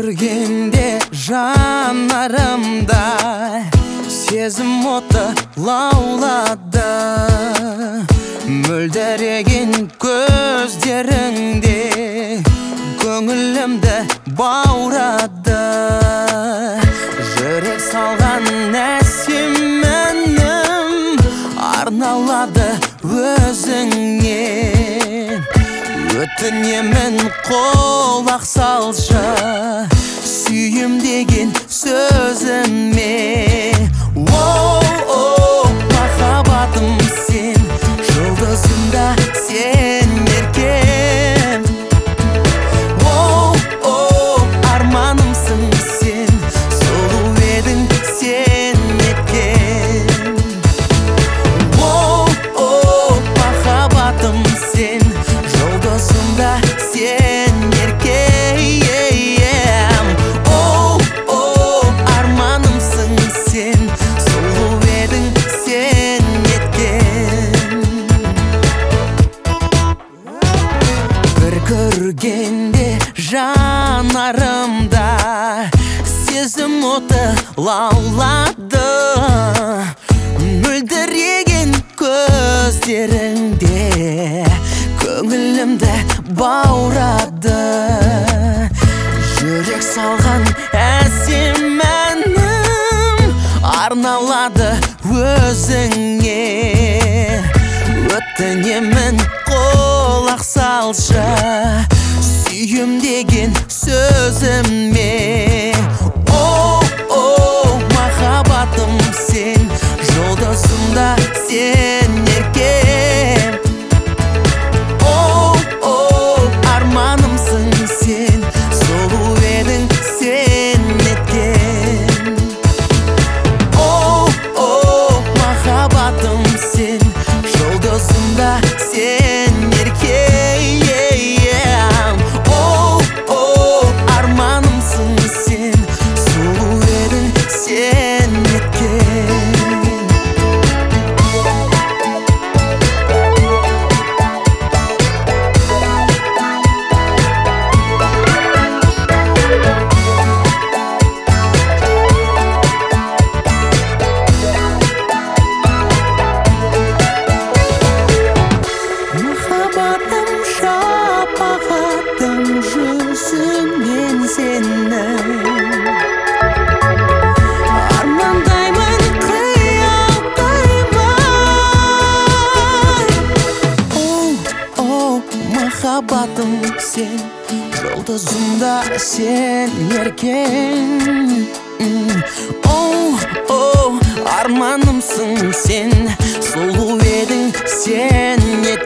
көргенде жанарымда сезім оты лаулады. Мөлдіреген көздеріңде көңілімді баурады. Жүрек салған әсем әнім арналады өзіңе. Өтінемін құлақ салшы сүйім деген сөзіме. Оу, махаббатым сен, жұлдызымда сен еркем. Оу, арманымсың сен, сұлу едің сен неткен. Оу, махаббатым сен, жұлдызымда сен еркем. Оу, арманымсың сен, сұлу едің сен неткен. Бір көргенде жанарымда сезім оты лаулады. Мөлдіреген көздеріңде көңілімді баурады. Жүрек салған әсем әнім арналады өзіңе. Өтінемін құлақ салшы сүйім деген сөзіме. Оу, махаббатым сен, жұлдызымда сен еркем. Оу, арманымсың сен, сұлу едің сен неткен. Оу, махаббатым сен, жұлдызымда сен еркем. Оу, арманымсың сен, сұлу едің сен неткен. Махаббатым шапағатым жүзіңнен сенің. Армандаймын, қиялдаймын. Оу, махаббатым сен, жұлдызымда сен еркем. Оу, арманымсың сен, сұлу едің сен